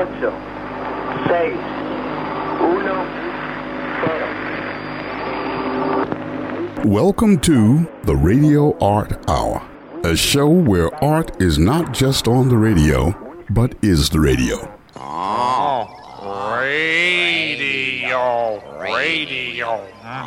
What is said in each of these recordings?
8, 6, 1, 0. Welcome to the Radio Art Hour, a show where art is not just on the radio, but is the radio. Radio.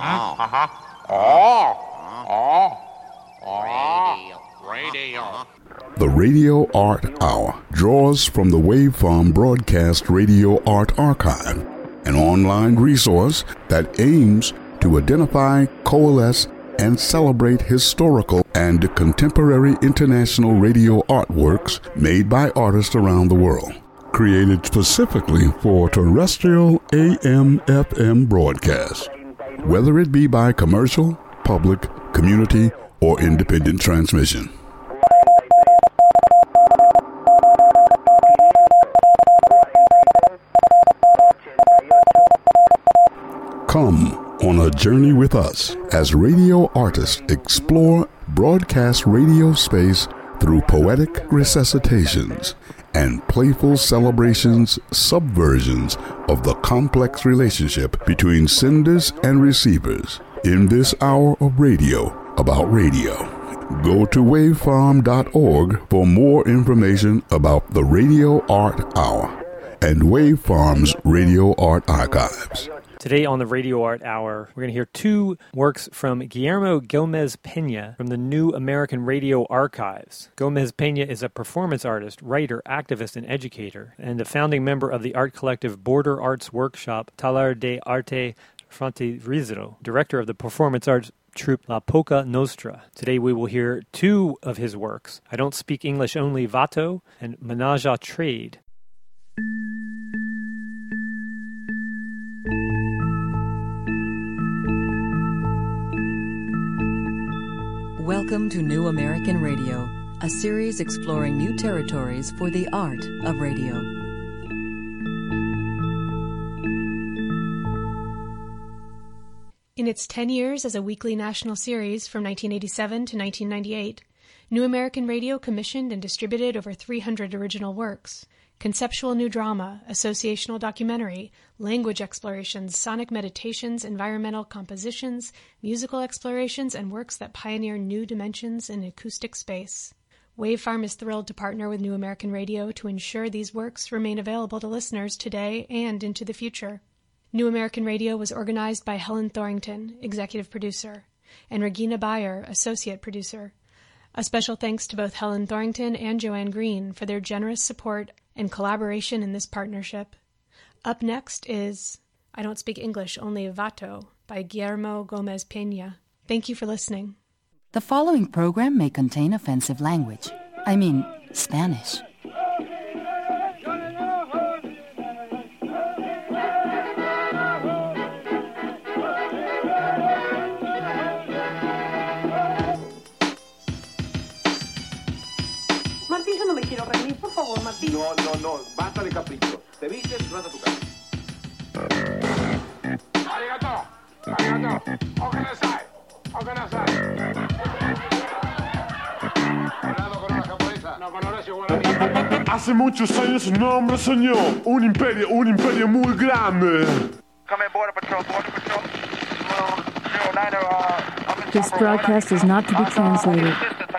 Radio. The Radio Art Hour draws from the Waveform Broadcast Radio Art Archive, an online resource that aims to identify, coalesce, and celebrate historical and contemporary international radio artworks made by artists around the world. Created specifically for terrestrial AM/FM broadcast, whether it be by commercial, public, community, or independent transmission. Come on a journey with us as radio artists explore broadcast radio space through poetic resuscitations and playful celebrations, subversions of the complex relationship between senders and receivers in this hour of radio about radio. Go to wavefarm.org for more information about the Radio Art Hour and Wavefarm's Radio Art Archives. Today on the Radio Art Hour, we're going to hear two works from Guillermo Gomez-Peña from the New American Radio Archives. Gomez-Peña is a performance artist, writer, activist, and educator, and a founding member of the art collective Border Arts Workshop, Taller de Arte Fronterizo, director of the performance arts troupe La Poca Nostra. Today we will hear two of his works, I Don't Speak English Only Vato and Menage a Trade. Welcome to New American Radio, a series exploring new territories for the art of radio. In its 10 years as a weekly national series from 1987 to 1998, New American Radio commissioned and distributed over 300 original works. Conceptual new drama, associational documentary, language explorations, sonic meditations, environmental compositions, musical explorations, and works that pioneer new dimensions in acoustic space. Wavefarm is thrilled to partner with New American Radio to ensure these works remain available to listeners today and into the future. New American Radio was organized by Helen Thorington, executive producer, and Regina Bayer, associate producer. A special thanks to both Helen Thorington and Joanne Green for their generous support and collaboration in this partnership. Up next is I Don't Speak English Only Vato by Guillermo Gomez-Peña. Thank you for listening. The following program may contain offensive language. I mean, Spanish. Martín, yo no me quiero reír, por favor, Martín. No, basta de capricho. Te vistes y vas a tu casa. Arigato. Okanasai. Hablado con una japonesa. No, con Horacio Guaraní. Hace muchos años un hombre soñó un imperio muy grande. Come in, Border Patrol. This broadcast is not to be translated.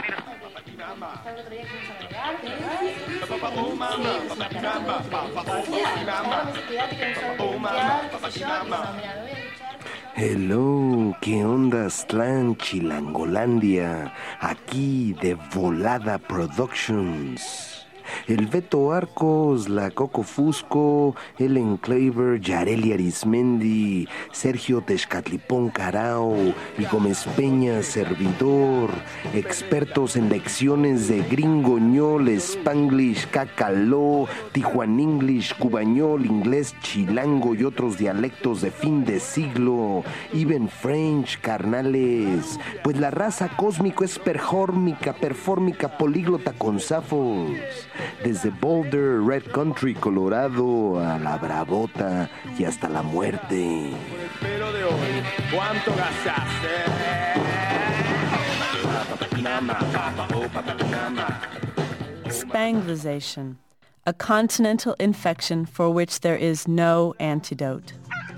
Hello, ¿qué onda, Aztlán, Chilangolandia? Aquí de Volada Productions. El Beto Arcos, la Coco Fusco, Ellen Claver, Yareli Arismendi, Sergio Texcatlipón Carao y Gómez Peña Servidor, expertos en lecciones de gringoñol, spanglish, cacaló, tijuan English, cubañol, inglés, chilango y otros dialectos de fin de siglo, even French, carnales, pues la raza cósmico es perfórmica, políglota con zafos. Desde Boulder, Red Country, Colorado, a la Bravota y hasta la muerte. Pero de hoy, ¿cuánto gastaste? Spanglization, a continental infection for which there is no antidote.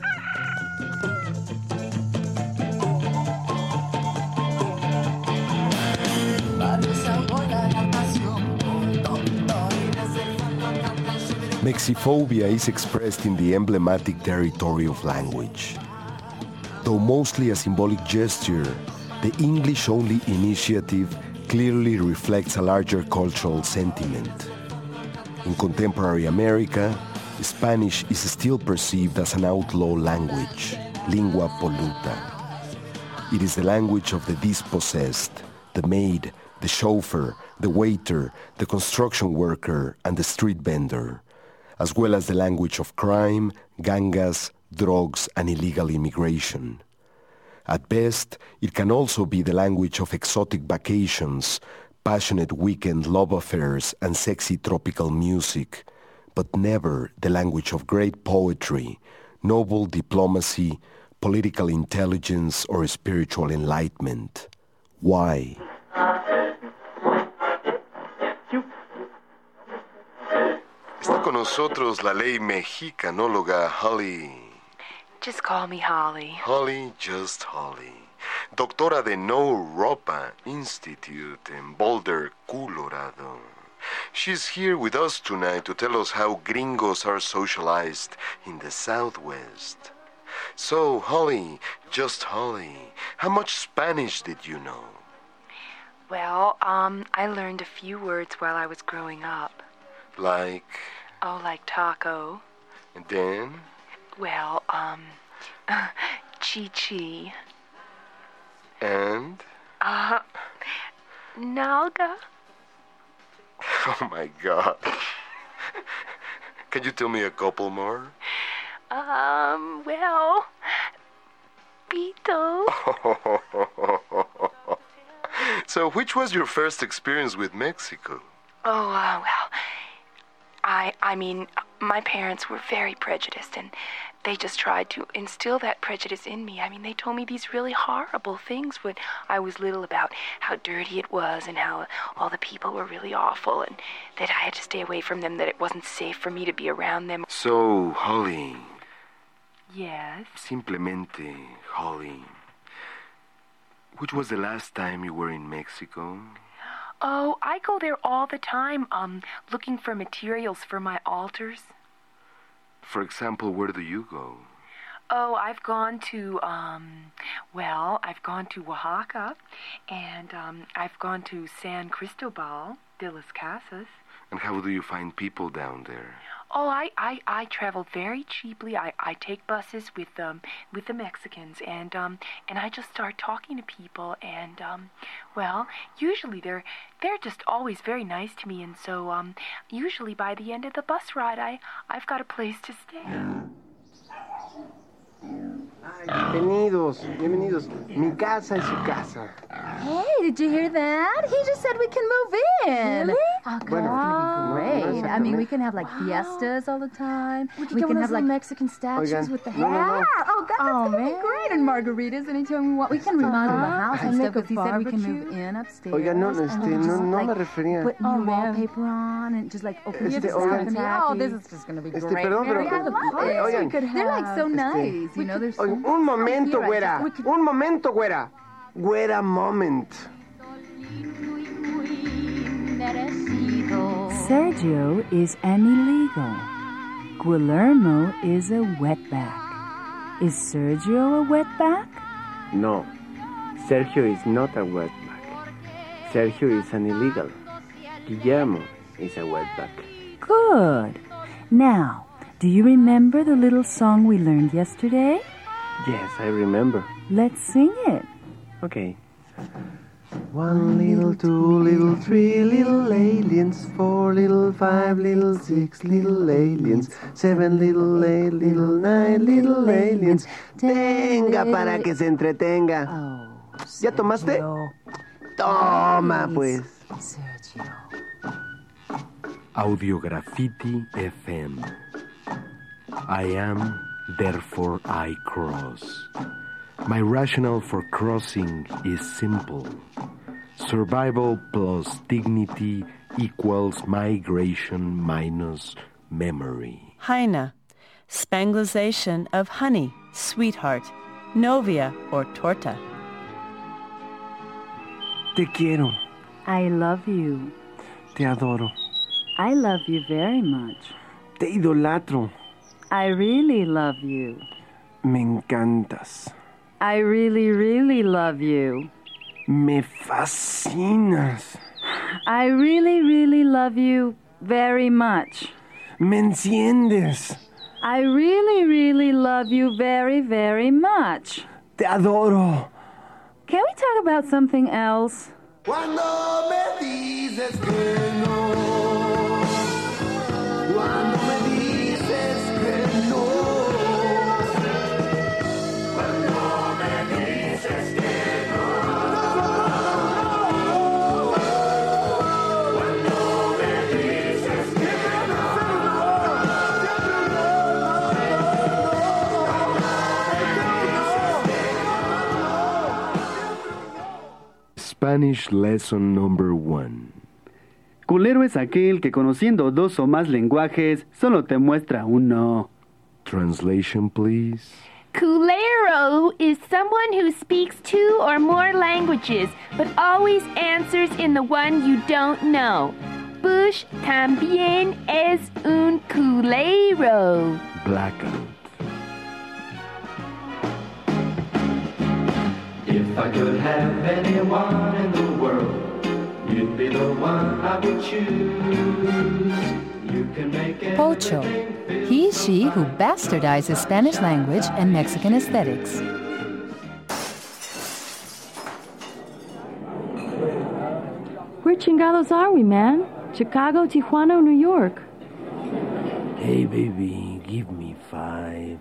Mexiphobia is expressed in the emblematic territory of language. Though mostly a symbolic gesture, the English-only initiative clearly reflects a larger cultural sentiment. In contemporary America, Spanish is still perceived as an outlaw language, lingua polluta. It is the language of the dispossessed, the maid, the chauffeur, the waiter, the construction worker, and the street vendor, as well as the language of crime, gangas, drugs, and illegal immigration. At best, it can also be the language of exotic vacations, passionate weekend love affairs, and sexy tropical music, but never the language of great poetry, noble diplomacy, political intelligence, or spiritual enlightenment. Why? Está con nosotros la ley mexicanóloga Holly. Just call me Holly. Holly, just Holly. Doctora de No Ropa Institute in Boulder, Colorado. She's here with us tonight to tell us how gringos are socialized in the Southwest. So, Holly, just Holly, how much Spanish did you know? Well, I learned a few words while I was growing up. Like? Oh, like taco. And then? Well, chi-chi. And? Nalga. Oh my God. Can you tell me a couple more? Well, Pito. So, which was your first experience with Mexico? Oh, well, I mean, my parents were very prejudiced, and they just tried to instill that prejudice in me. I mean, they told me these really horrible things when I was little about how dirty it was and how all the people were really awful and that I had to stay away from them, that it wasn't safe for me to be around them. So, Holly. Yes? Simplemente, Holly. Which was the last time you were in Mexico? Oh, I go there all the time, looking for materials for my altars. For example, where do you go? Oh, I've gone to, I've gone to Oaxaca, and I've gone to San Cristobal de las Casas. And how do you find people down there? Oh, I travel very cheaply. I take buses with the Mexicans, and I just start talking to people, and usually they're just always very nice to me, and so usually by the end of the bus ride, I've got a place to stay. Bienvenidos. Mi casa es su casa. Hey, did you hear that? He just said we can move in. Really? Oh, God, Bueno, it's going to be great. no, I mean, we can have, like, fiestas all the time. We can have, like, Mexican statues Oigan, with the no. hair. Oh, God, that's going to be great. And margaritas anytime we want. We can remodel the house and stuff, because he said we can move in upstairs. Oiga, no me refería. Put new wallpaper on and just, like, open the oigan, this is just going to be great. Perdón, pero... Oigan, they're, like, so nice. You know, they're so... Un momento, güera. Un momento, güera. Güera moment. Sergio is an illegal. Guillermo is a wetback. Is Sergio a wetback? No, Sergio is not a wetback. Sergio is an illegal. Guillermo is a wetback. Good. Now, do you remember the little song we learned yesterday? Yes, I remember. Let's sing it. Okay. 1 little, 2 little, 3 little aliens, 4 little, 5 little, 6 little aliens, 7 little, 8 little, 9 little aliens. Tenga para que se entretenga. ¿Ya tomaste? Toma, pues. Sergio. Audiograffiti FM. I am, therefore I cross. My rationale for crossing is simple. Survival plus dignity equals migration minus memory. Heine, Spanglization of honey, sweetheart, novia or torta. Te quiero. I love you. Te adoro. I love you very much. Te idolatro. I really love you. Me encantas. I really, really love you. Me fascinas. I really, really love you very much. Me enciendes. I really, really love you very, very much. Te adoro. Can we talk about something else? Cuando me dices que no. Cuando me dices que no. Cuando me dices que no. Cuando me dices que no. Spanish lesson number 1. Culero es aquel que conociendo 2 o más lenguajes solo te muestra uno. Translation, please. Culero is someone who speaks 2 or more languages, but always answers in the one you don't know. Bush también es un culero. Blackout. If I could have anyone in the world, you'd be the one I would choose. You can make it. Pocho. He, she who bastardizes Spanish language and Mexican aesthetics. Where chingados are we, man? Chicago, Tijuana, or New York? Hey, baby, give me 5.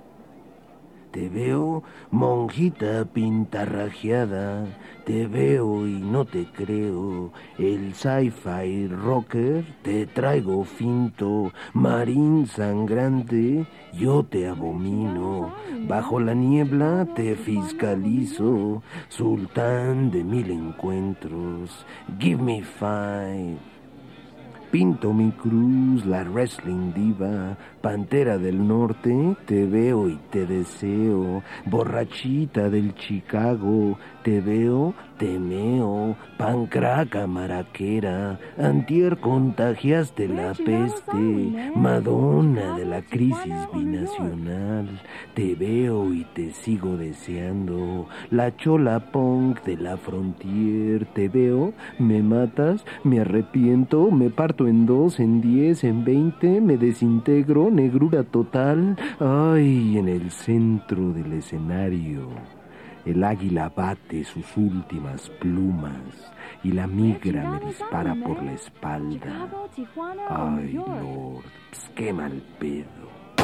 Te veo, monjita pintarrajeada. Te veo y no te creo. El sci-fi rocker te traigo finto. Marín sangrante, yo te abomino. Bajo la niebla te fiscalizo. Sultán de 1000 encuentros. Give me 5. Pinto mi cruz, la wrestling diva, pantera del norte, te veo y te deseo, borrachita del Chicago, te veo, te meo, pancraca maraquera, antier contagiaste la peste, Madonna de la crisis binacional, te veo y te sigo deseando, la chola punk de la frontier, te veo, me matas, me arrepiento, me parto en 2, en 10, en 20, me desintegro, negrura total. Ay, en el centro del escenario, el águila bate sus últimas plumas y la migra me dispara por la espalda. Ay, Lord, qué mal pedo.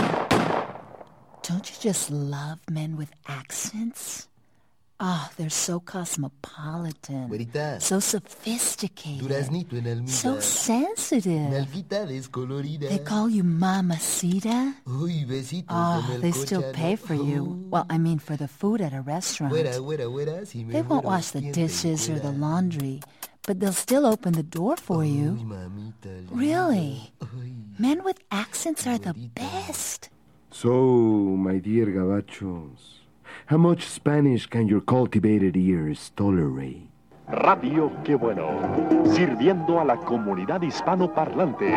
Don't you just love men with accents? Oh, they're so cosmopolitan, Güerita, so sophisticated, duraznito en almita, so sensitive. nalguita descolorida. They call you mamacita? Uy, besitos Oh, en el they still cochano. pay for you. Well, I mean for the food at a restaurant. Güera, si me They won't muero, wash the ¿quién te dishes or cuida? the laundry, but they'll still open the door for you. Mamita linda. Really? Men with accents are the best. So, my dear gabachos, how much Spanish can your cultivated ears tolerate? Radio Qué Bueno, sirviendo a la comunidad hispanoparlante.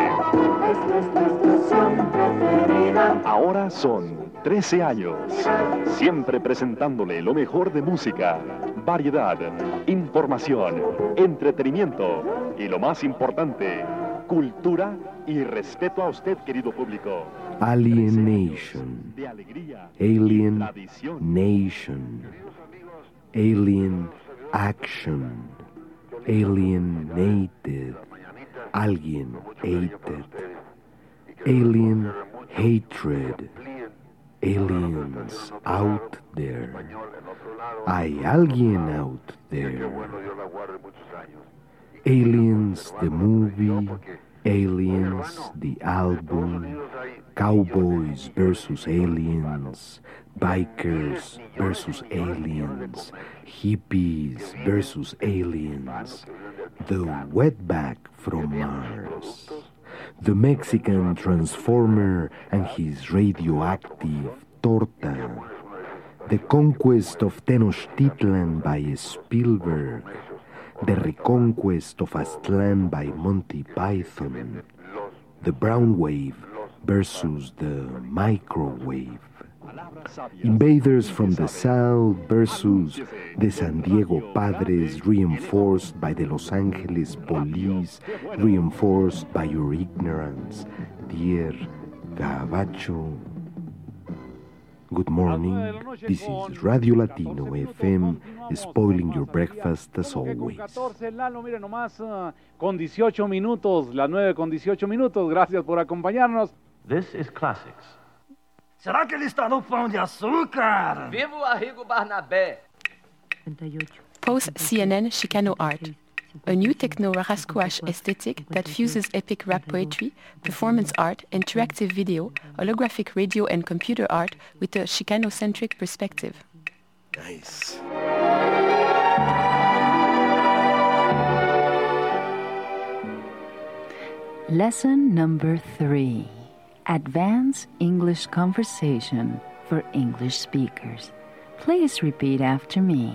Ahora son 13 años, siempre presentándole lo mejor de música, variedad, información, entretenimiento y lo más importante, cultura y respeto a usted, querido público. Alienation. Alien nation. Alien action. Alienated. Alguien hated. Alien hatred. Aliens out there. Hay alguien out there. Aliens the movie. Aliens the album. Cowboys versus aliens, bikers versus aliens, hippies versus aliens, The wetback from Mars. The Mexican Transformer and his radioactive torta. The Conquest of Tenochtitlan by Spielberg. The Reconquest of Aztlán by Monty Python. The brown wave versus the microwave. Invaders from the south versus the San Diego Padres, reinforced by the Los Angeles police, reinforced by your ignorance, dear Gabacho. Good morning, this is Radio Latino FM, spoiling your breakfast as always. 14, Lalo, mire nomás, con 18 minutos, las 9:18. Gracias por acompañarnos. This is Classics. Será que ele está no pão de açúcar? Viva o Arrigo Barnabé! Post-CNN Chicano Art, a new techno-rascouache aesthetic that fuses epic rap poetry, performance art, interactive video, holographic radio and computer art with a Chicano-centric perspective. Nice. Lesson number 3. Advanced English Conversation for English Speakers. Please repeat after me.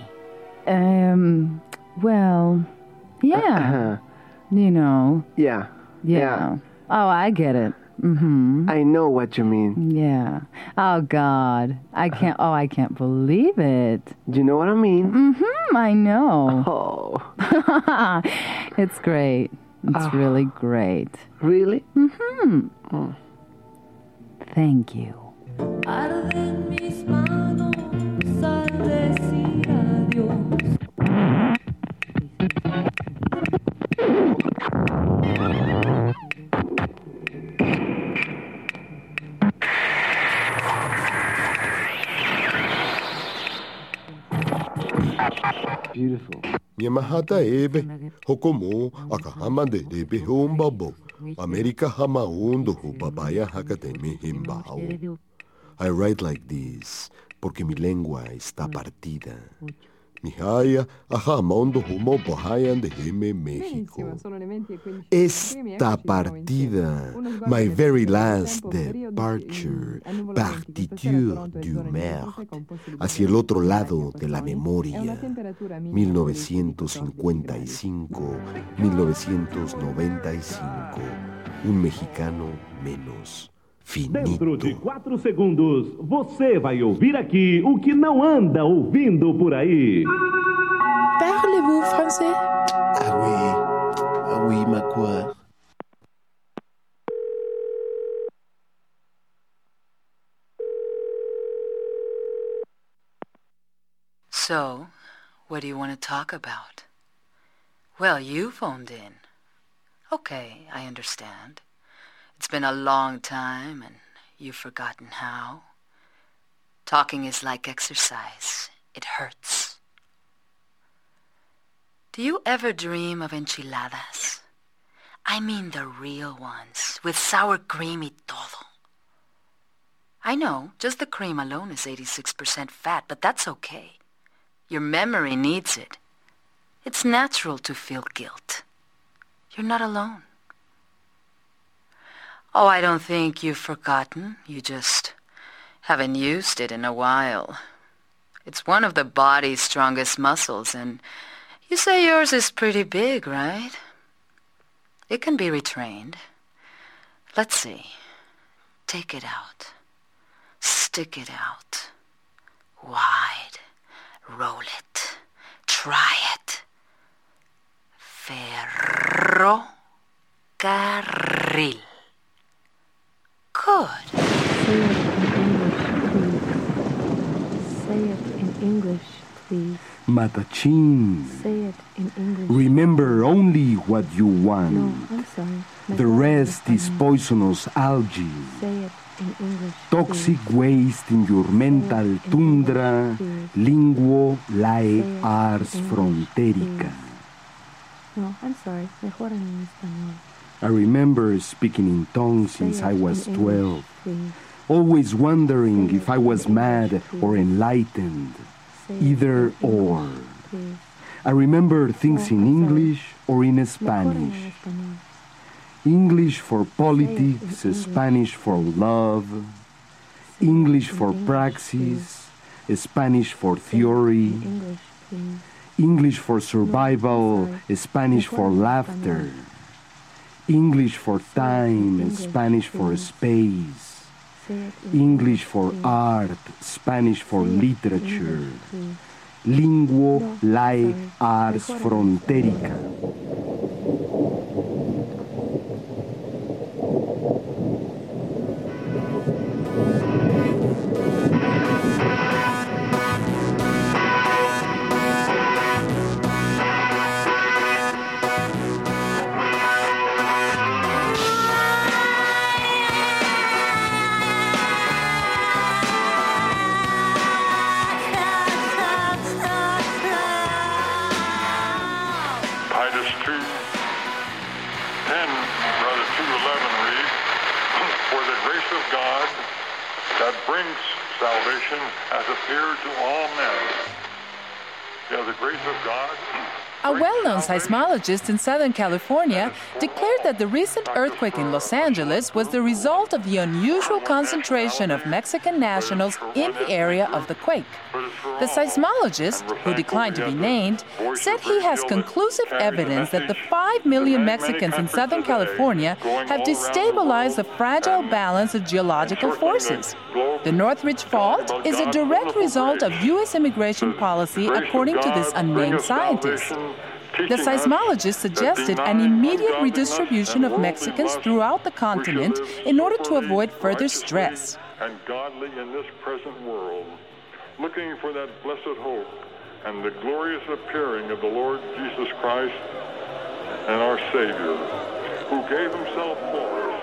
Well, yeah. You know. Yeah. Oh, I get it. Mm-hmm. I know what you mean. Yeah. Oh, God. I can't believe it. Do you know what I mean? Mm-hmm, I know. Oh. It's great. It's really great. Really? Mm-hmm. Oh. Thank you. Beautiful. Yamahata ebe, hokomo, akahama de rebe hombabo, America hama undo hubabaya hakateme himbao. I write like this, porque mi lengua está partida. Mi haya, ajama undo humo bohayan de heme México. Esta partida, my very last departure, partiture du mer, hacia el otro lado de la memoria, 1955, 1995, un mexicano menos. Finito. Dentro de 4 segundos, você vai ouvir aqui o que não anda ouvindo por aí. Parlez-vous français? Ah oui, ma quoi. So, what do you want to talk about? Well, you phoned in. Okay, I understand. It's been a long time, and you've forgotten how. Talking is like exercise. It hurts. Do you ever dream of enchiladas? I mean the real ones, with sour cream y todo. I know, just the cream alone is 86% fat, but that's okay. Your memory needs it. It's natural to feel guilt. You're not alone. Oh, I don't think you've forgotten. You just haven't used it in a while. It's one of the body's strongest muscles, and you say yours is pretty big, right? It can be retrained. Let's see. Take it out. Stick it out. Wide. Roll it. Try it. Ferrocarril. Good. Say it in English, please. Matachin. Say it in English. Remember only what you want. No, I'm sorry. The rest is poisonous algae. Say it in English. Toxic waste in your mental tundra. Linguo lae ars fronterica. No, I'm sorry. Mejor en español. I remember speaking in tongues since I was 12, always wondering if I was mad or enlightened, either or. I remember things in English or in Spanish. English for politics, Spanish for love, English for praxis, Spanish for theory, English for survival, Spanish for laughter, English for time, Spanish for space, English for art, Spanish for literature, linguo lae ars fronterica. A well-known seismologist in Southern California declared that the recent earthquake in Los Angeles was the result of the unusual concentration of Mexican nationals in the area of the quake. The seismologist, who declined to be named, said he has conclusive evidence that the 5 million Mexicans in Southern California have destabilized the fragile balance of geological forces. The Northridge Fault is a direct result of U.S. immigration policy, according to this unnamed scientist. The seismologist suggested an immediate redistribution of Mexicans throughout the continent in order to avoid further stress. And godly in this present world, looking for that blessed hope and the glorious appearing of the Lord Jesus Christ and our Savior, who gave himself for us.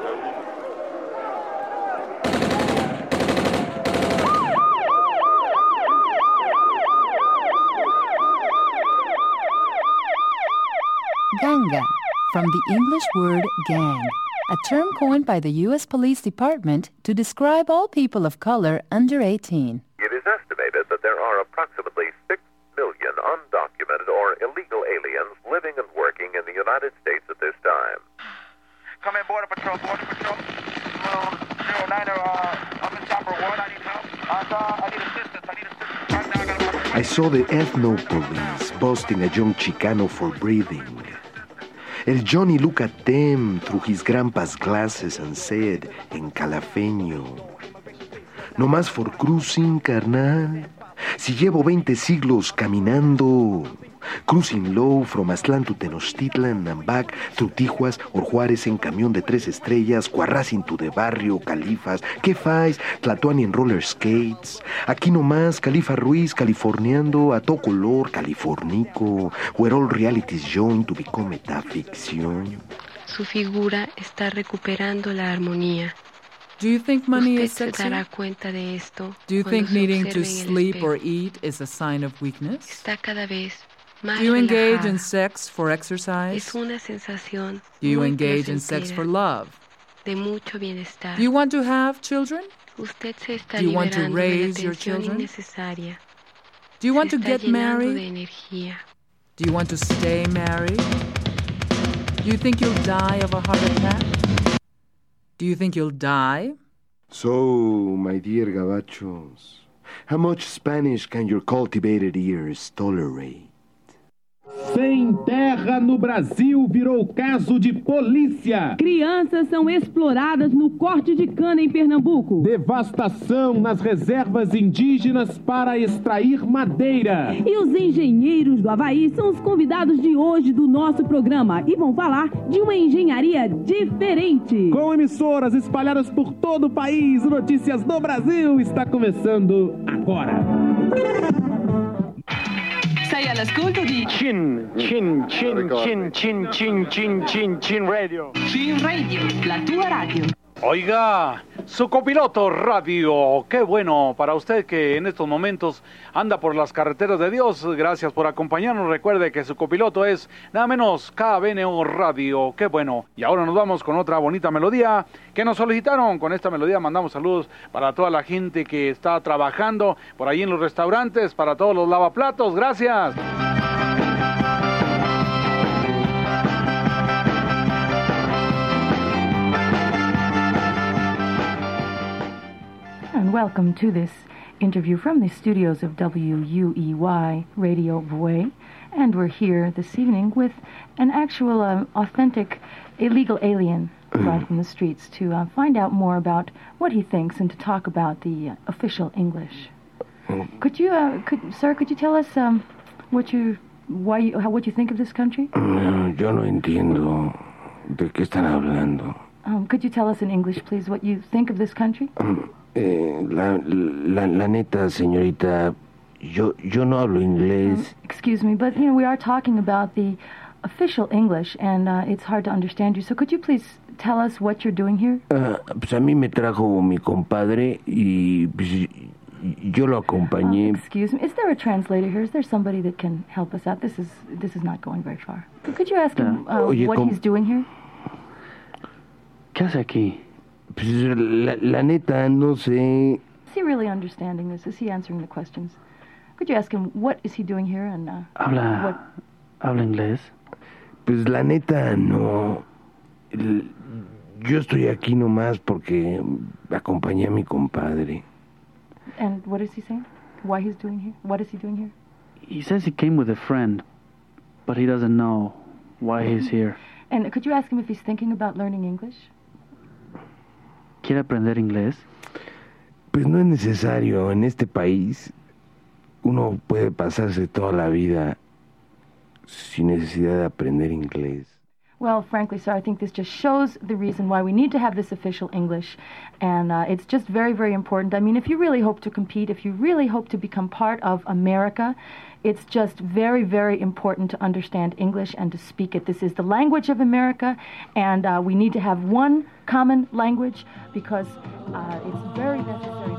Ganga, from the English word gang, a term coined by the U.S. Police Department to describe all people of color under 18. It is estimated that there are approximately 6 million undocumented or illegal aliens living and working in the United States at this time. Come in, Border Patrol, Border Patrol. 09er, up in Chopper 1, I need help. I need assistance, Right now, I saw the ethno police busting a young Chicano for breathing. El Johnny looked at them through his grandpa's glasses and said, en calafeño, "No más for cruising, carnal. Si llevo 20 siglos caminando. Cruising low from Aztlán to Tenochtitlan and back through Tijuas or Juárez en camión de 3 estrellas, Cuarracin to the barrio, Califas, ¿qué faz? Tlatuani en roller skates. Aquí nomás, Califa Ruiz, californiando a todo color, californico, where all realities join to become metaficción." Su figura está recuperando la armonía. Do you think money is Usted se sexy? dará cuenta de esto Do you cuando think se needing observe to en el sleep espejo. or eat is a sign of weakness? Está cada vez más Do you engage relajada. in sex for exercise? Es una sensación Do you muy engage in sex for placentera, love? de mucho bienestar. Do you want to have children? Usted se está Do you want to liberando de la raise your tensión children? innecesaria. Do you want Se to está get llenando de married? energía. Do you want to stay married? Do you think you'll die of a heart attack? Do you think you'll die? So, my dear gabachos, how much Spanish can your cultivated ears tolerate? Sem terra no Brasil virou caso de polícia. Crianças são exploradas no corte de cana em Pernambuco. Devastação nas reservas indígenas para extrair madeira. E os engenheiros do Havaí são os convidados de hoje do nosso programa e vão falar de uma engenharia diferente. Com emissoras espalhadas por todo o país, Notícias do Brasil está começando agora. Sei all'ascolto di Chin Radio. Chin Radio, la tua radio. Oiga, su copiloto radio, qué bueno para usted que en estos momentos anda por las carreteras de Dios. Gracias por acompañarnos. Recuerde que su copiloto es nada menos KBNO Radio, qué bueno. Y ahora nos vamos con otra bonita melodía que nos solicitaron. Con esta melodía mandamos saludos para toda la gente que está trabajando por ahí en los restaurantes, para todos los lavaplatos. Gracias. welcome to this interview from the studios of WUEY Radio Vue. And we're here this evening with an actual authentic illegal alien brought from the streets to find out more about what he thinks and to talk about the official English. Could you tell us what you think of this country? Yo no entiendo de qué están hablando. Could you tell us in English, please, what you think of this country? La neta, señorita, yo no hablo inglés. Excuse me, but we are talking about the official English, and it's hard to understand you. So could you please tell us what you're doing here? Pues a mí me trajo mi compadre y pues, yo lo acompañé. Excuse me, is there a translator here? Is there somebody that can help us out? This is not going very far. Could you ask him what he's doing here? ¿Qué hace aquí? Pues la neta, no sé. Is he really understanding this? Is he answering the questions? Could you ask him what is he doing here and ¿Habla inglés? Pues la neta, no. Yo estoy aquí nomás porque acompañé a mi compadre. And what is he saying? Why he's doing here? What is he doing here? He says he came with a friend, but he doesn't know why he's here. And could you ask him if he's thinking about learning English? ¿Quiere aprender inglés? Pues no es necesario. En este país uno puede pasarse toda la vida sin necesidad de aprender inglés. Well, frankly, sir, I think this just shows the reason why we need to have this official English. And it's just very, very important. I mean, if you really hope to compete, if you really hope to become part of America, it's just very, very important to understand English and to speak it. This is the language of America, and we need to have one common language because it's very necessary.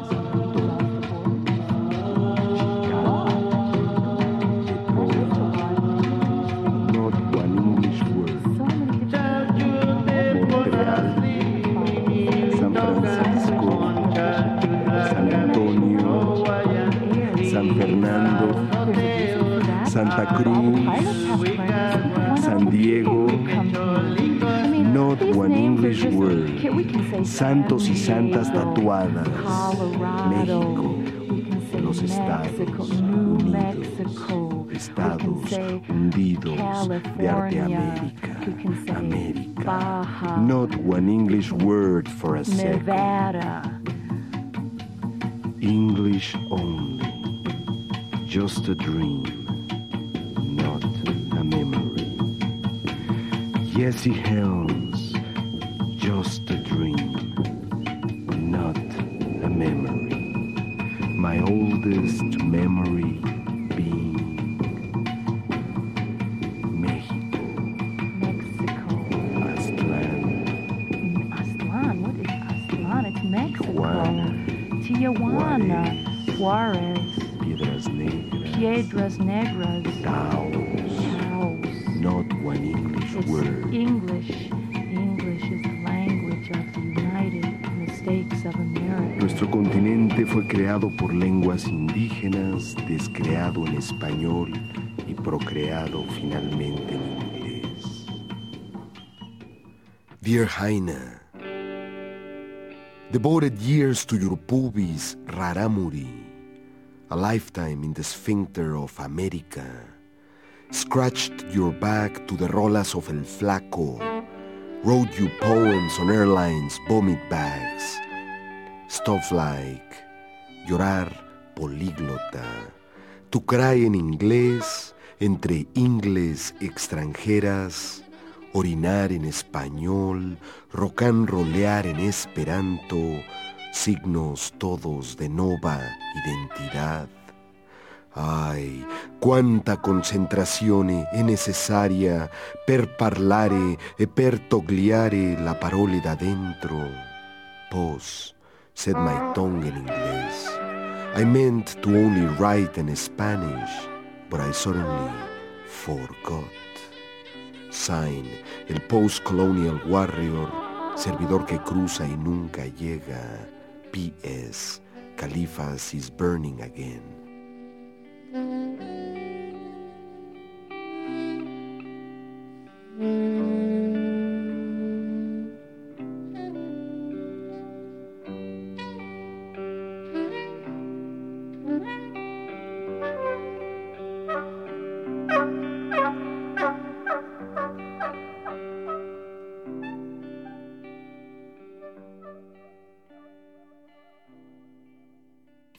San Fernando, Santa Cruz, San Diego, not one English word, santos y santas tatuadas, México, los Estados Unidos, Estados Hundidos de Arteamérica, América, not one English word for a second, English only. Just a dream, not a memory. Jesse Helms, just a dream, not a memory. My oldest memory being Mexico. Aztlán, what is Aztlán? It's Mexico. Tijuana, Juarez. Piedras Negras. Taos. Not one English word. English is the language of the United States of America. Nuestro continente fue creado por lenguas indígenas, descreado en español y procreado finalmente en inglés. Dear Heine, devoted years to your pubis raramuri, a lifetime in the sphincter of America, scratched your back to the rolas of El Flaco, wrote you poems on airlines' vomit bags, stuff like llorar políglota, to cry en inglés entre ingles extranjeras, orinar en español, rock and rollear en esperanto, signos todos de nova identidad. Ay, quanta concentrazione è necessaria per parlare e per togliere la parole da dentro. Pause, said my tongue in English. I meant to only write in Spanish, but I suddenly forgot. Sign, el post-colonial warrior, servidor que cruza y nunca llega. P.S. Califas is burning again.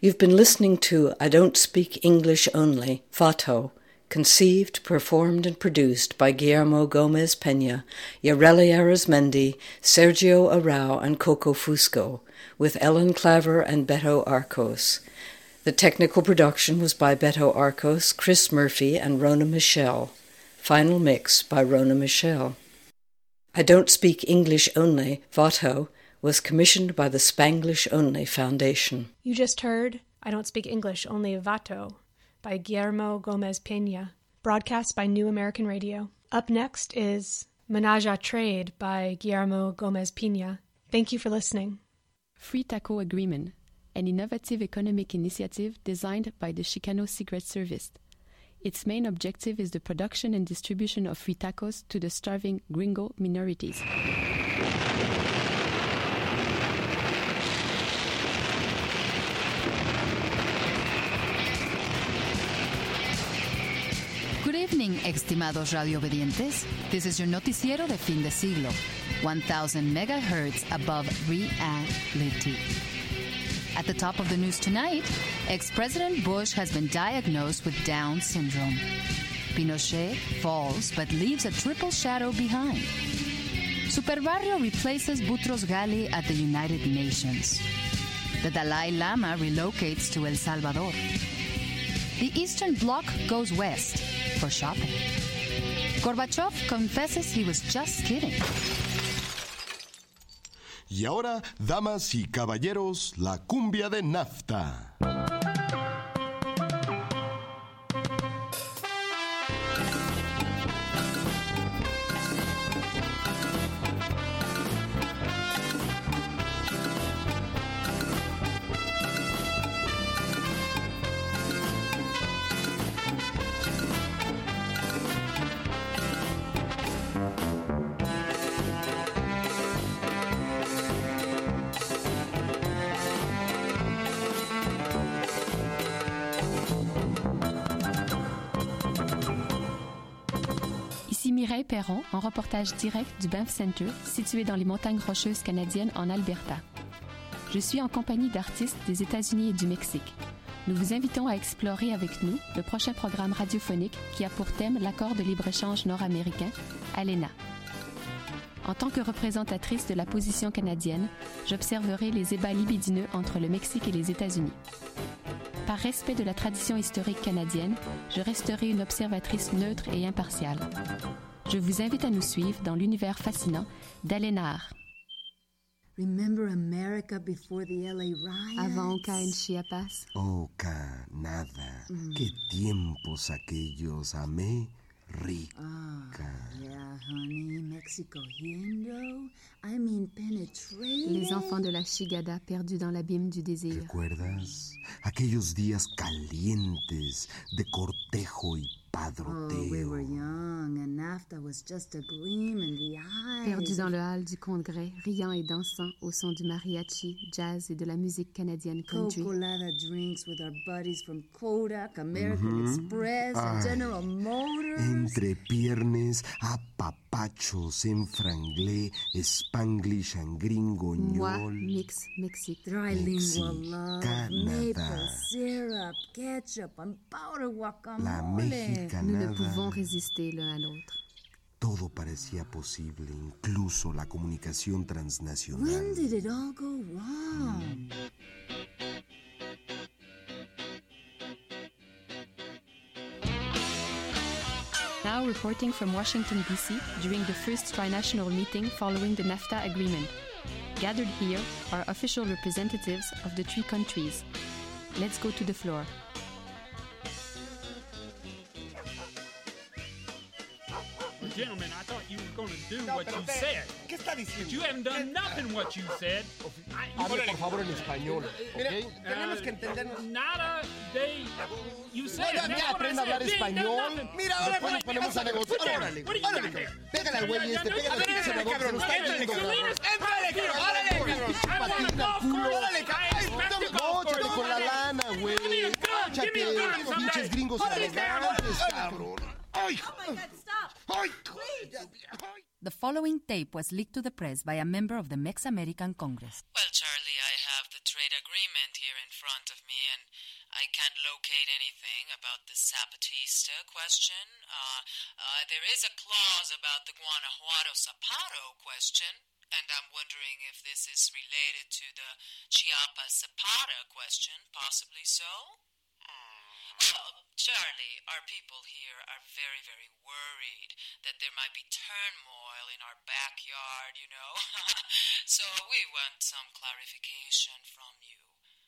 You've been listening to I Don't Speak English Only, Vato, conceived, performed, and produced by Guillermo Gomez Peña, Yareli Arizmendi, Sergio Arau, and Coco Fusco, with Ellen Claver and Beto Arcos. The technical production was by Beto Arcos, Chris Murphy, and Rona Michelle. Final mix by Rona Michelle. I Don't Speak English Only, Vato, was commissioned by the Spanglish Only Foundation. You just heard I Don't Speak English Only, Vato, by Guillermo Gomez Peña, broadcast by New American Radio. Up next is Menage à Trade by Guillermo Gomez Peña. Thank you for listening. Free Taco Agreement, an innovative economic initiative designed by the Chicano Secret Service. Its main objective is the production and distribution of free tacos to the starving gringo minorities. Good evening, estimados radioobedientes. This is your noticiero de fin de siglo, 1000 megahertz above reality. At the top of the news tonight, ex-President Bush has been diagnosed with Down syndrome. Pinochet falls but leaves a triple shadow behind. Superbarrio replaces Boutros Ghali at the United Nations. The Dalai Lama relocates to El Salvador. The Eastern Bloc goes west for shopping. Gorbachev confesses he was just kidding. Y ahora, damas y caballeros, la cumbia de NAFTA. Mireille Perron, en reportage direct du Banff Center, situé dans les montagnes rocheuses canadiennes en Alberta. Je suis en compagnie d'artistes des États-Unis et du Mexique. Nous vous invitons à explorer avec nous le prochain programme radiophonique qui a pour thème l'accord de libre-échange nord-américain, ALENA. En tant que représentatrice de la position canadienne, j'observerai les ébats libidineux entre le Mexique et les États-Unis. Par respect de la tradition historique canadienne, je resterai une observatrice neutre et impartiale. Je vous invite à nous suivre dans l'univers fascinant d'Alénar. Remember America before the LA riots? Avant Oka en Chiapas. Oka, nada. Qué tiempos aquellos, amé. Rica. Yeah, honey, Mexico Hindo. I mean penetration. Les enfants de la Chigada perdus dans l'abîme du désir. ¿Recuerdas aquellos días calientes de cortejo y padroteo? Oh, we were young and NAFTA was just a gleam in the eyes. Perdus dans le hall du Congrès, riant et dansant au son du mariachi, jazz et de la musique canadienne country. Cocolada drinks with our buddies from Kodak, American Express, and General Motors. Entre piernes, apapachos en franglais, Spanglish and gringoñol. Moi, mix, Mexique. Trilingual love, maple syrup, ketchup, and powder guacamole. La mexicanada. Nous ne pouvons résister l'un à l'autre. Todo parecía posible, incluso la comunicación transnacional. When did it all go wrong? Now reporting from Washington, D.C. during the first tri-national meeting following the NAFTA agreement. Gathered here are official representatives of the three countries. Let's go to the floor. Gentlemen, I thought you were going to do what you said. ¿Qué está diciendo? But you haven't done nothing what you said. Hable por favor en español, ¿ok? Tenemos que entendernos. Nada de... You said no, ya aprenda a hablar español. Mira, ahora nos ponemos a negociar. Órale, órale. Pégale al güey este, pégale al pinche senador. Se nos está yendo, cabrón. Órale, cabrón. Móchate con la lana, güey. Móchate. Pinches gringos arrogantes, cabrón. Ay, The following tape was leaked to the press by a member of the Mex-American Congress. Well, Charlie, I have the trade agreement here in front of me, and about the Zapatista question. There is a clause about the Guanajuato Zapata question, and I'm wondering if this is related to the Chiapas Zapata question, possibly so? Charlie, our people here are very, very worried that there might be turmoil in our backyard, you know. So we want some clarification from you.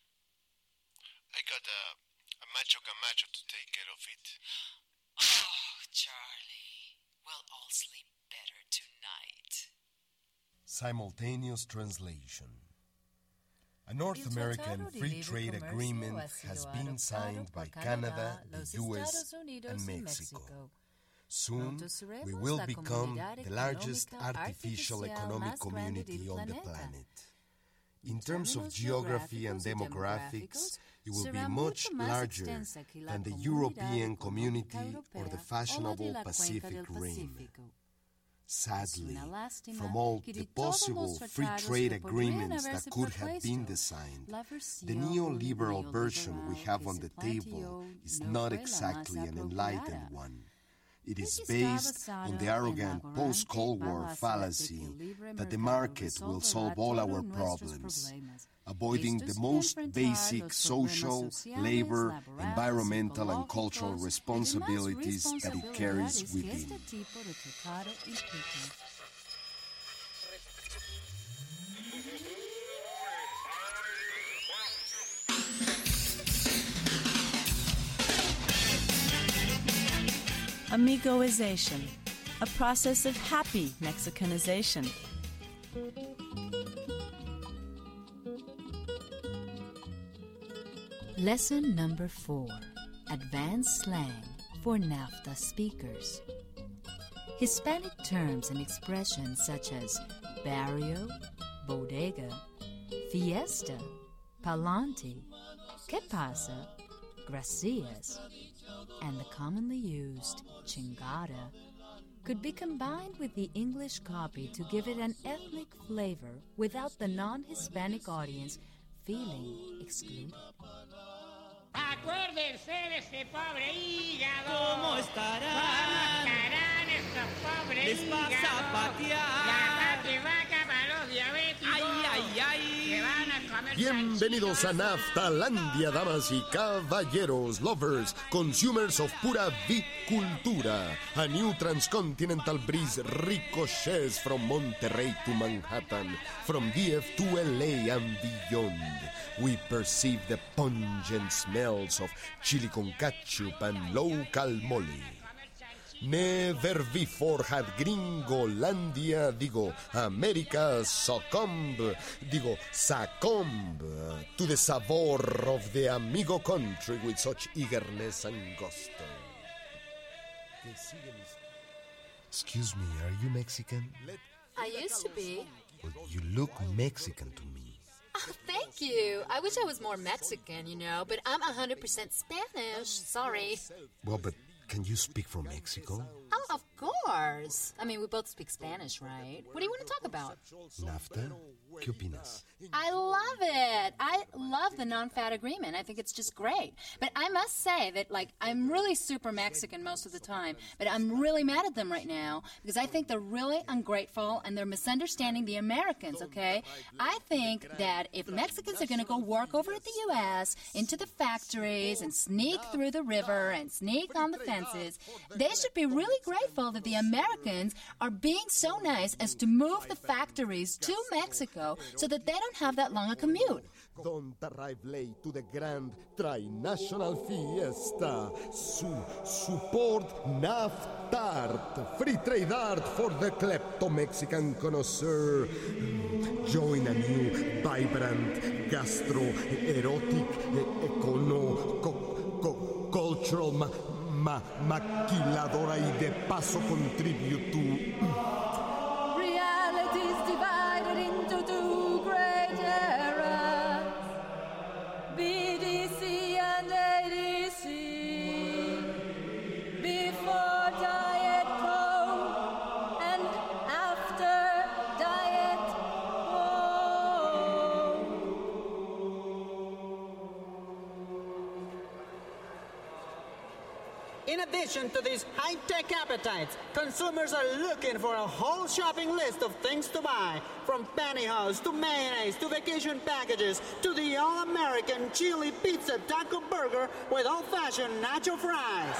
I got a macho camacho to take care of it. Oh, Charlie, we'll all sleep better tonight. Simultaneous translation. A North American free trade agreement has been signed by Canada, the US, and Mexico. Soon, we will become the largest artificial economic community on the planet. In terms of geography and demographics, it will be much larger than the European community or the fashionable Pacific Rim. Sadly, from all the possible free trade agreements that could have been designed, the neoliberal version we have on the table is not exactly an enlightened one. It is based on the arrogant post-Cold War fallacy that the market will solve all our problems, avoiding the most basic social, labor, environmental, and cultural responsibilities that it carries within. Amigoization, a process of happy Mexicanization. Lesson number 4. Advanced slang for NAFTA speakers. Hispanic terms and expressions such as barrio, bodega, fiesta, palante, que pasa, gracias, and the commonly used chingada could be combined with the English copy to give it an ethnic flavor without the non-Hispanic audience feeling excluded. Acuérdense de ese pobre hígado. ¿Cómo estarán? ¿Cómo estarán estos pobres Les hígados? vas a patear. La vaca para los diabéticos. Ay, ay, ay. Que van a comer Bienvenidos a Naftalandia, damas y caballeros, lovers, consumers of pura cultura. A new transcontinental breeze ricochets from Monterrey to Manhattan, from DF to LA and beyond. We perceive the pungent smells of chili con ketchup and local mole. Never before had Gringolandia, America succumb to the savor of the amigo country with such eagerness and gusto. Excuse me, are you Mexican? I used to be. Well, you look Mexican to me. Oh, thank you. I wish I was more Mexican, but I'm 100% Spanish. Sorry. Well, but can you speak from Mexico? Oh, of course. I mean, we both speak Spanish, right? What do you want to talk about? NAFTA? ¿Qué opinas? I love it. I love the non-FAT agreement. I think it's just great. But I must say that, I'm really super Mexican most of the time, but I'm really mad at them right now because I think they're really ungrateful and they're misunderstanding the Americans, okay? I think that if Mexicans are going to go work over at the U.S., into the factories and sneak through the river and sneak on the fences, they should be really grateful that the Americans are being so nice as to move the factories to Mexico so that they don't have that long a commute. Don't arrive late to the grand tri-national fiesta. Support NAFTART, free trade art for the klepto-Mexican connoisseur. Join a new, vibrant, gastro-erotic, cultural maquiladora y de paso contribute to... Reality's divided into two great eras, BDC and ADC. Before Diet Coke and after Diet Coke. addition to these high-tech appetites, consumers are looking for a whole shopping list of things to buy, from pantyhose to mayonnaise to vacation packages to the all-American chili pizza taco burger with old-fashioned nacho fries.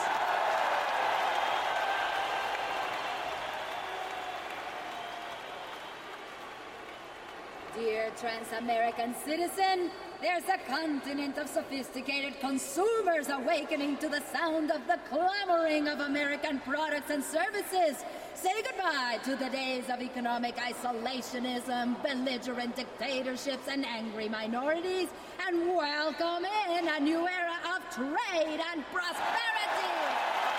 Dear trans-American citizen, there's a continent of sophisticated consumers awakening to the sound of the clamoring of American products and services. Say goodbye to the days of economic isolationism, belligerent dictatorships, and angry minorities, and welcome in a new era of trade and prosperity.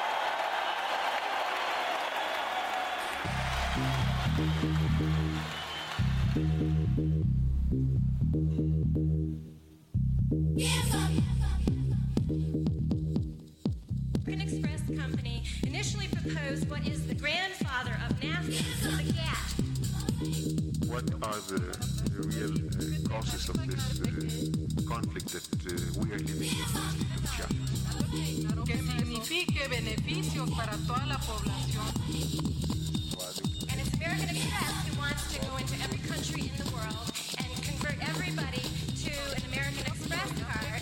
American Express Company initially proposed what is the grandfather of NAFTA, the GATT. What are the real causes of this conflict that we are living in the state of Chiapas? Que signifique beneficios para toda la población. And it's American Express who wants to go into every country in the world and convert everybody to an American Express card.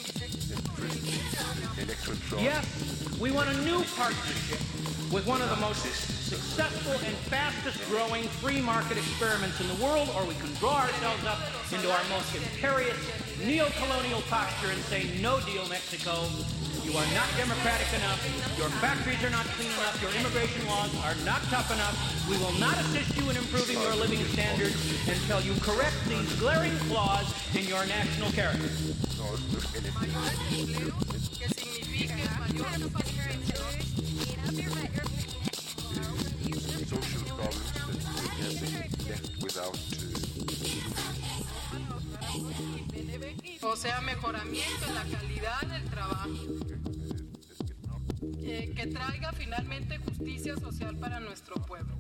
Yes, we want a new partnership with one of the most successful and fastest growing free market experiments in the world, or we can draw ourselves up into our most imperious neo-colonial posture and say, no deal, Mexico. You are not democratic enough, your factories are not clean enough, your immigration laws are not tough enough. We will not assist you in improving your living standards until you correct these glaring flaws in your national character. Social problems that we have been left without O sea, mejoramiento en la calidad del trabajo. Que traiga finalmente justicia social para nuestro pueblo.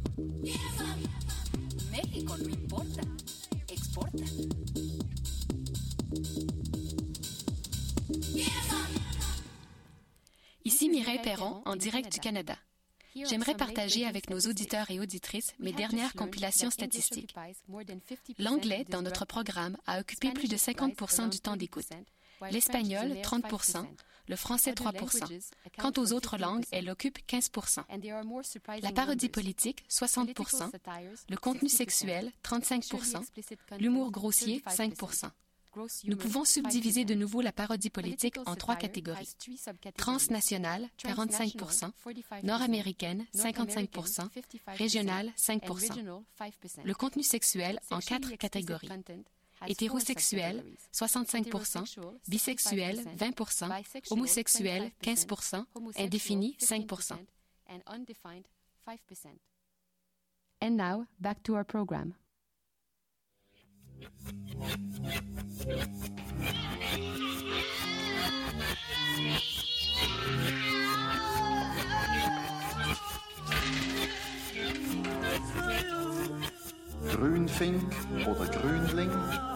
México no importa, exporta. Ici Mireille Perron, en direct du Canada. J'aimerais partager avec nos auditeurs et auditrices mes dernières compilations statistiques. L'anglais, dans notre programme, a occupé plus de 50% du temps d'écoute. L'espagnol, 30%, le français, 3%. Quant aux autres langues, elle occupe 15%. La parodie politique, 60%. Le contenu sexuel, 35%. L'humour grossier, 5%. Nous pouvons subdiviser de nouveau la parodie politique en 3 catégories. Transnationale, 45%, nord-américaine, 55%, régionale, 5%. Le contenu sexuel en 4 catégories. Hétérosexuel, 65%, bisexuel, 20%, homosexuel, 15%, indéfini, 5%. And now, back to our program. Grünfink oder Grünling,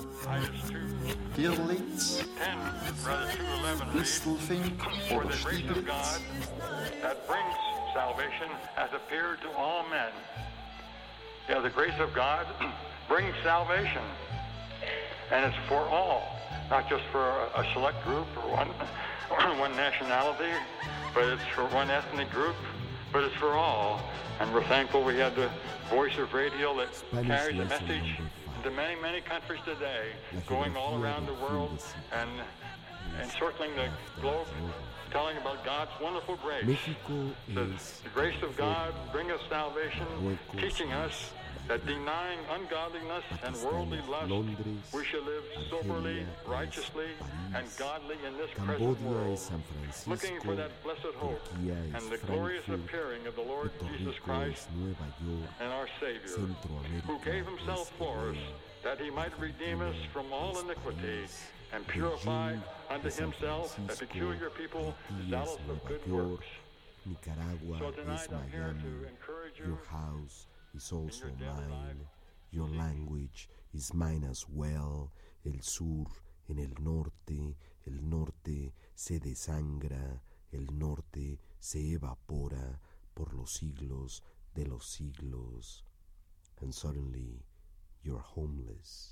Girlitz, Distelfink oder Stieglitz. That brings salvation has appeared to all men. Yeah, the grace of God brings salvation. And it's for all, not just for a select group or one nationality, but it's for one ethnic group, but it's for all. And we're thankful we have the voice of radio that carries a message into many, many countries today, going all around the world and encircling the globe, telling about God's wonderful grace. The grace of God bring us salvation, teaching us that denying ungodliness and worldly lust, we shall live soberly, righteously, and godly in this present world, looking for that blessed hope and the glorious appearing of the Lord Jesus Christ and our Savior, who gave himself for us, that he might redeem us from all iniquity and purify unto himself a peculiar people zealous of good works. So tonight I'm here to encourage you. Your house is also mine. Your language is mine as well. El sur en el norte se desangra el norte se evapora por los siglos de los siglos, and suddenly you're homeless.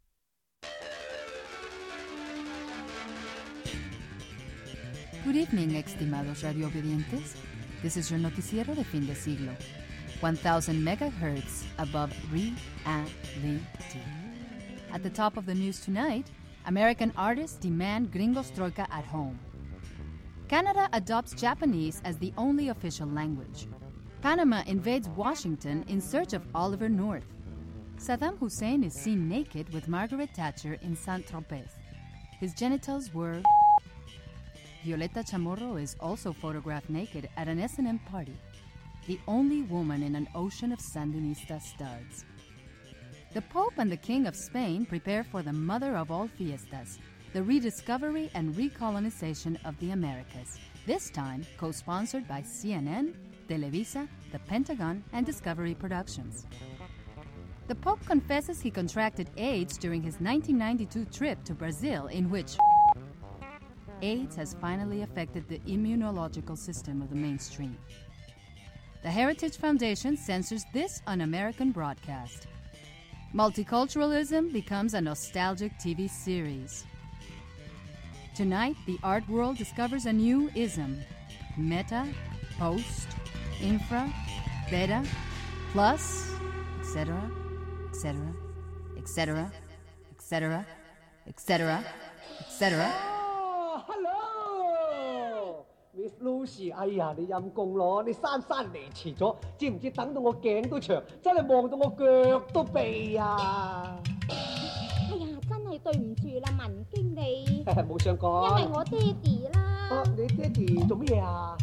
Good evening, estimados radioobedientes. This is your noticiero de fin de siglo. 1000 megahertz above reality. At the top of the news tonight, American artists demand Gringos Troika at home. Canada adopts Japanese as the only official language. Panama invades Washington in search of Oliver North. Saddam Hussein is seen naked with Margaret Thatcher in Saint-Tropez. His genitals were... Violeta Chamorro is also photographed naked at an S&M party, the only woman in an ocean of Sandinista studs. The Pope and the King of Spain prepare for the mother of all fiestas, the rediscovery and recolonization of the Americas, this time co-sponsored by CNN, Televisa, the Pentagon, and Discovery Productions. The Pope confesses he contracted AIDS during his 1992 trip to Brazil, in which AIDS has finally affected the immunological system of the mainstream. The Heritage Foundation censors this un-American broadcast. Multiculturalism becomes a nostalgic TV series. Tonight, the art world discovers a new ism: meta, post, infra, beta, plus, etc., etc., etc., etc., etc., etc. Hello Miss Lucy， 哎呀，你陰公咯，你姍嚟遲咗，知唔知等到我頸都長，真係望到我腳都痹啊！ 哎呀，真係對唔住啦，文經理。 冇想講。 因為我爹哋啦。 你爹哋做乜嘢啊？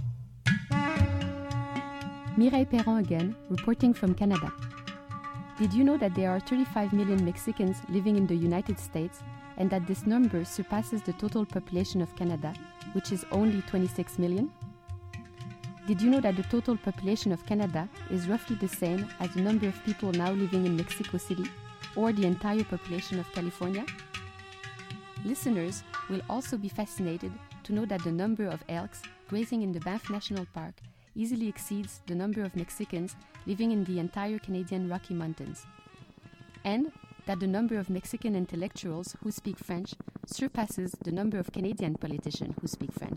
Mireille Perron again, reporting from Canada. Did you know that there are 35 million Mexicans living in the United States and that this number surpasses the total population of Canada, which is only 26 million? Did you know that the total population of Canada is roughly the same as the number of people now living in Mexico City or the entire population of California? Listeners will also be fascinated to know that the number of elks grazing in the Banff National Park easily exceeds the number of Mexicans living in the entire Canadian Rocky Mountains, and that the number of Mexican intellectuals who speak French surpasses the number of Canadian politicians who speak French.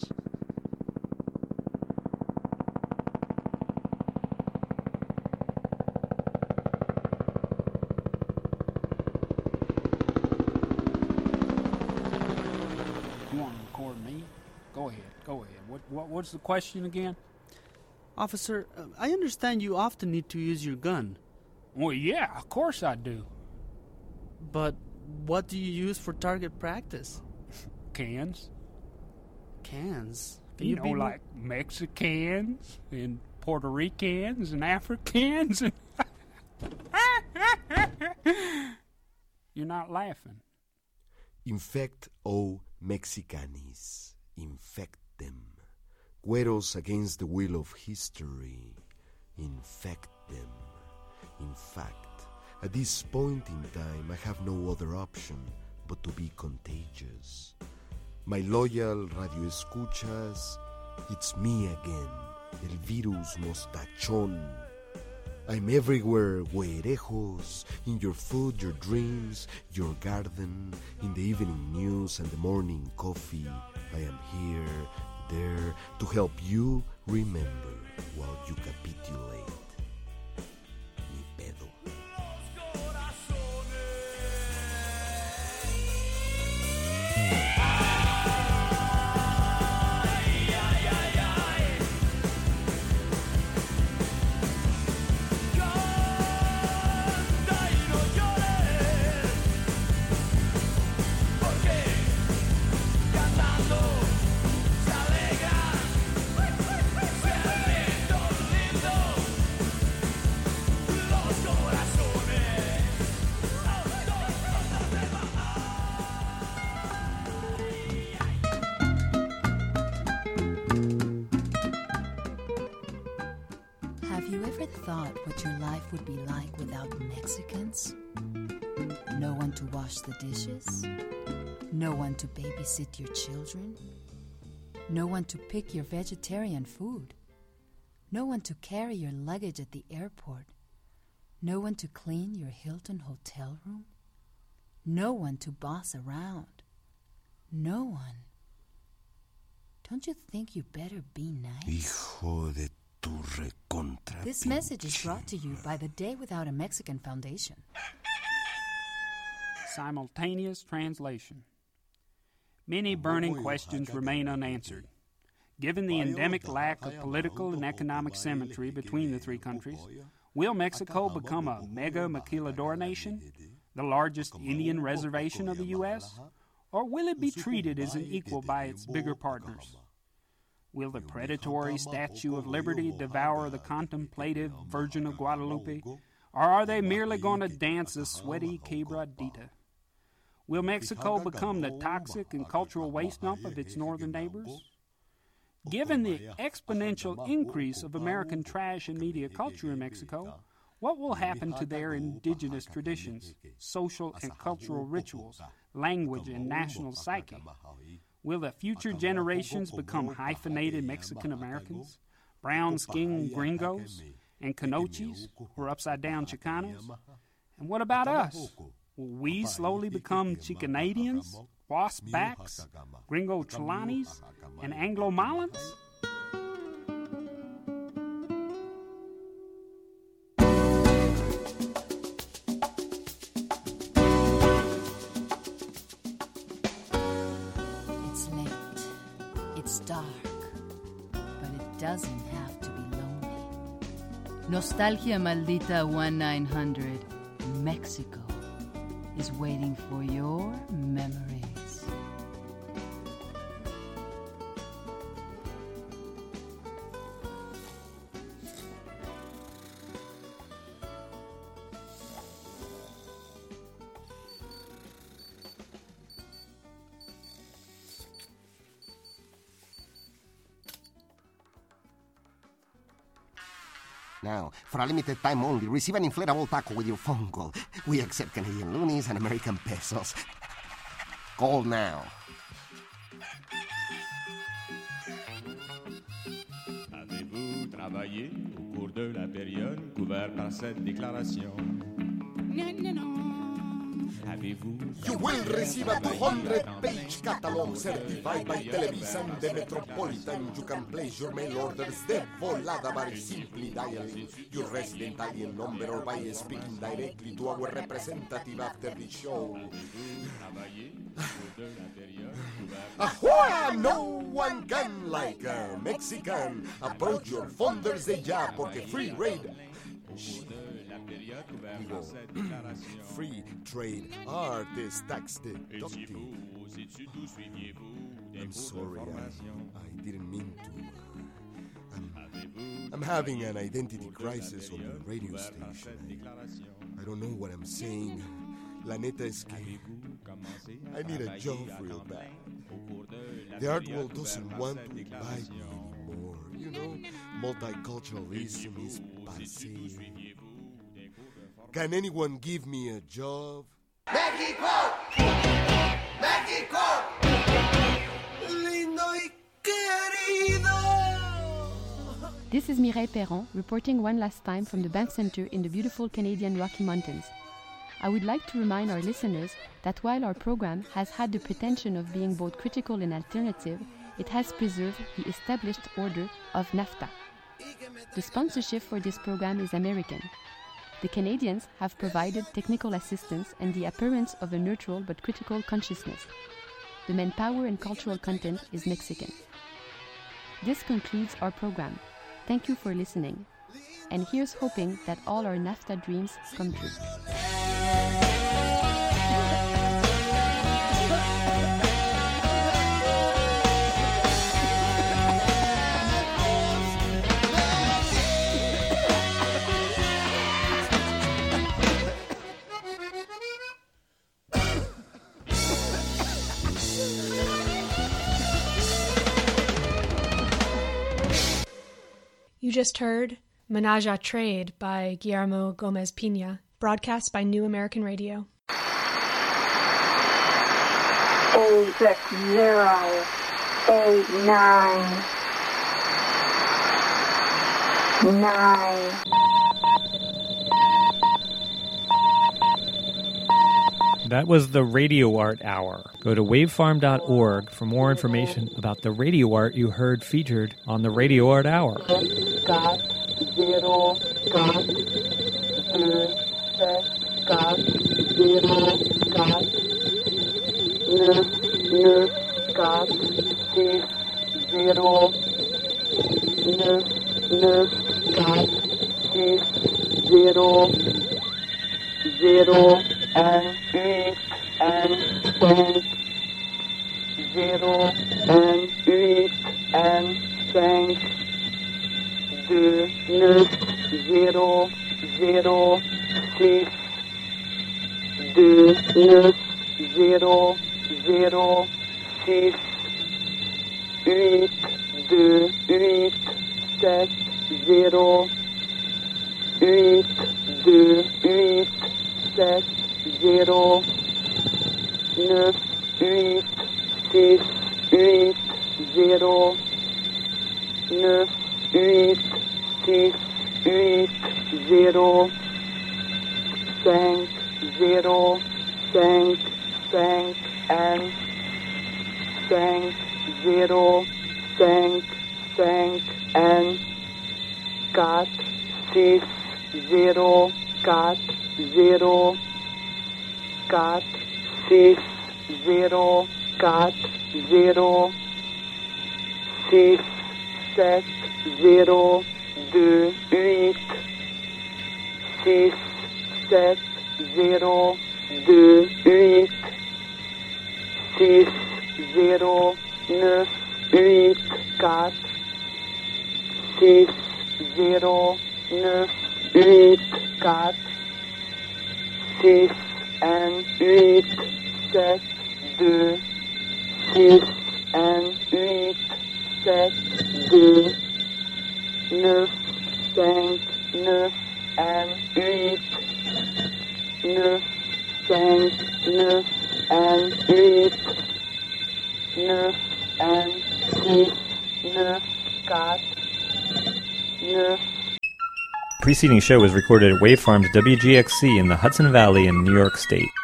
You want to record me? Go ahead. What's the question again? Officer, I understand you often need to use your gun. Well, yeah, of course I do. But what do you use for target practice? Cans. Cans? You know, like Mexicans and Puerto Ricans and Africans. And you're not laughing. Infect, O Mexicanis. Infect them. Güeros against the will of history. Infect them. In fact, at this point in time, I have no other option but to be contagious. My loyal radio escuchas, it's me again, el virus mostachón. I'm everywhere, güerejos, in your food, your dreams, your garden, in the evening news and the morning coffee. I am here, there, to help you remember while you capitulate. Ni pedo. Would be like without Mexicans? No one to wash the dishes? No one to babysit your children? No one to pick your vegetarian food. No one to carry your luggage at the airport. No one to clean your Hilton hotel room. No one to boss around. No one. Don't you think you better be nice? Hijo de tu recontra. This message is brought to you by the Day Without a Mexican Foundation. Simultaneous translation. Many burning questions remain unanswered. Given the endemic lack of political and economic symmetry between the three countries, will Mexico become a mega maquilador nation, the largest Indian reservation of the U.S., or will it be treated as an equal by its bigger partners? Will the predatory Statue of Liberty devour the contemplative Virgin of Guadalupe, or are they merely going to dance a sweaty quebradita? Will Mexico become the toxic and cultural waste dump of its northern neighbors? Given the exponential increase of American trash and media culture in Mexico, what will happen to their indigenous traditions, social and cultural rituals, language, and national psyche? Will the future generations become hyphenated Mexican Americans, brown-skinned gringos, and Canochis, or upside-down Chicanos? And what about us? Will we slowly become Chicanadians, Waspbacks, Gringo Chelanis, and Anglo-Malans? It's late. It's dark. But it doesn't have to be lonely. Nostalgia Maldita 1900, Mexico, is waiting for your memories. Now, for a limited time only, receive an inflatable taco with your phone call. We accept Canadian loonies and American pesos. Call now. Avez-vous travaillé au cours de la période couverte par cette déclaration? Avez-vous... You will receive a 200-page catalog certified by Televisa and the Metropolitan. You can place your mail orders de volada by simply dialing your resident alien number or by speaking directly to our representative after the show. Ahoy! No one can like a Mexican. Approach your funders de ya porque free raid. Free trade art is tax deductible. I'm sorry, I didn't mean to. I'm having an identity crisis on the radio station. I don't know what I'm saying. La neta es que I need a job real bad. The art world doesn't want to buy me anymore. You know, multiculturalism is passé. Can anyone give me a job? ¡México! ¡México! ¡Lindo y querido! This is Mireille Perron reporting one last time from the Banff Center in the beautiful Canadian Rocky Mountains. I would like to remind our listeners that while our program has had the pretension of being both critical and alternative, it has preserved the established order of NAFTA. The sponsorship for this program is American. The Canadians have provided technical assistance and the appearance of a neutral but critical consciousness. The manpower and cultural content is Mexican. This concludes our program. Thank you for listening. And here's hoping that all our NAFTA dreams come true. You just heard Menage a Trade by Guillermo Gomez Pina, broadcast by New American Radio. Oh, te quiero. 8, 9. 9. That was the Radio Art Hour. Go to wavefarm.org for more information about the radio art you heard featured on the Radio Art Hour. 4, 0, 4, 2, 7, 0, 4, 9, 9, 4, 6, 0, 9, 9, 4, 6, 0, 0, 1, 8, 1, 5, 0, 1, 8, 1, 5, 2, 9, 0, 0, 6, 2, 9, 0, 0, 6, 8, 2, 8, 7, 0, 8, 2, 8, 7, 0, 9, 8, 6, 8, 0, 9, 8, 6, 8, 0, 5, 0, 5, 5, 1, 5, 0, 5, 5, 1, 4, 6, 0, 4, 0, 4, 6, 0, 4, 0, 6, 7, 0, 2, 8, 6, 7, 0, 2, 8, 6, 0, 9, 8, 4, 6, 0, 9, 8, 4, 6, 1, 8, 7, 2, 6, 1, 8, 7, 2, 9, 5, 9, 1, 8, 9, 5, 9, 1, 8, 9, 1, 6, 9, 4, 9. Preceding show was recorded at Wavefarm's WGXC in the Hudson Valley in New York State.